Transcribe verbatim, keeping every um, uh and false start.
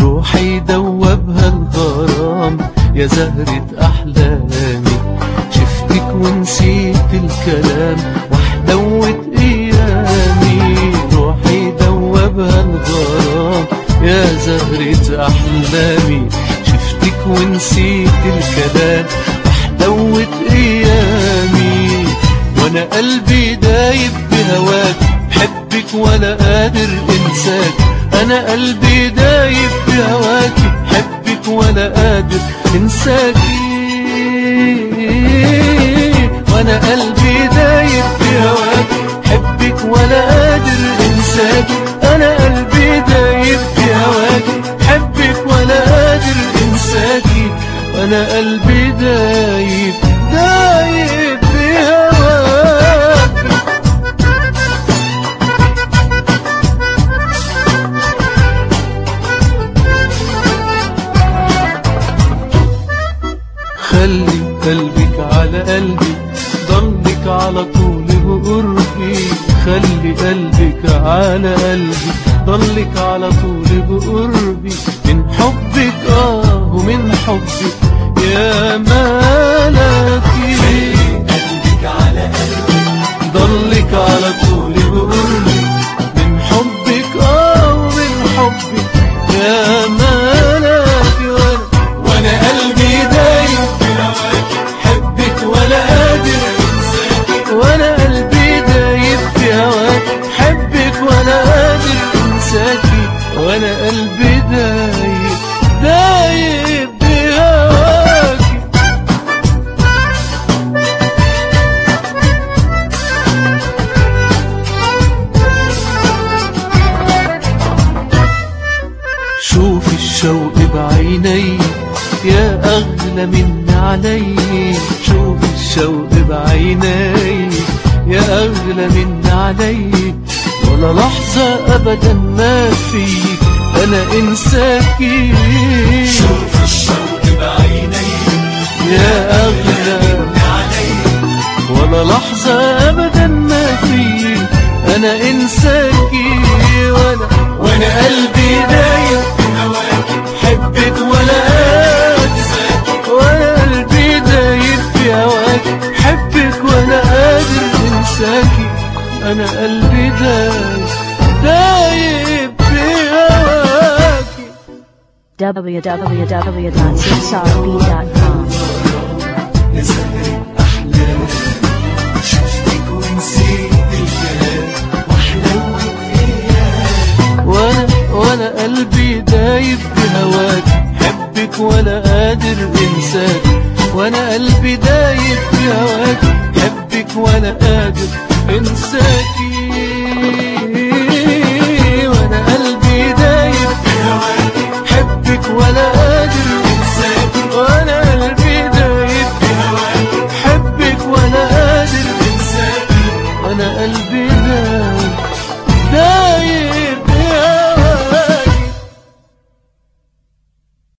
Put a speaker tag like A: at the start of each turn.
A: روحي دوبها الغرام يا زهرة أحلامي. شفتك ونسيت الكلام وحدوت أيامي. روحي دوبها الغرام يا زهرة أحلامي. شفتك ونسيت الكلام وحدوت أيامي. وانا قلبي دايب بهواك بحبك ولا قادر انساك. انا قلبي دايب بهواك بحبك ولا قادر انساكي. وانا قلبي دايب بهواك بحبك ولا قادر انساكي. انا قلبي دايب بهواك بحبك ولا قادر انساكي. وانا قلبي دايب دايب بهواك. خلي قلبك على قلبي ضلك على طول بقربي. خلي قلبك على قلبي ضلك على طول بقربي. من حبك اه ومن حبك يا ملاكي.
B: خلي قلبك على قلبي
A: ضلك على طول بقربي. من حبك اه ومن حبك يا ملاكي. وانا
B: وانا قلبي دايب بهواك حبك ولا قادر انساكي.
A: وانا قلبي دايب بهواك حبك ولا قادر انساكي. وانا قلبي دايب دايب بهواكي. شوف الشوق بعيني يا أغلى من علي. شوف الشوق بعيني يا أغلى من علي. ولا لحظة أبدا ما فيك أنا إنساكي.
B: شوف الشوق بعيني
A: يا أغلى
B: من علي.
A: ولا لحظة أبدا ما فيك أنا إنساكي. وأنا
B: وانا قلبي دايب بهواك حبك ولا قادر.
A: وانا قلبي دايب بهواك حبك وانا قادر انساكي. انا قلبي دايب دايب بهواكي.
C: w w w dot six r b dot com.
B: يا زهرة أحلامي شفتك ونسيت الكلام وحلوت أيامي.
A: وانا وانا قلبي دايب بهواك حبك ولا قادر انساك. وانا قلبي دايب بهواك حبك ولا قادر انساكي.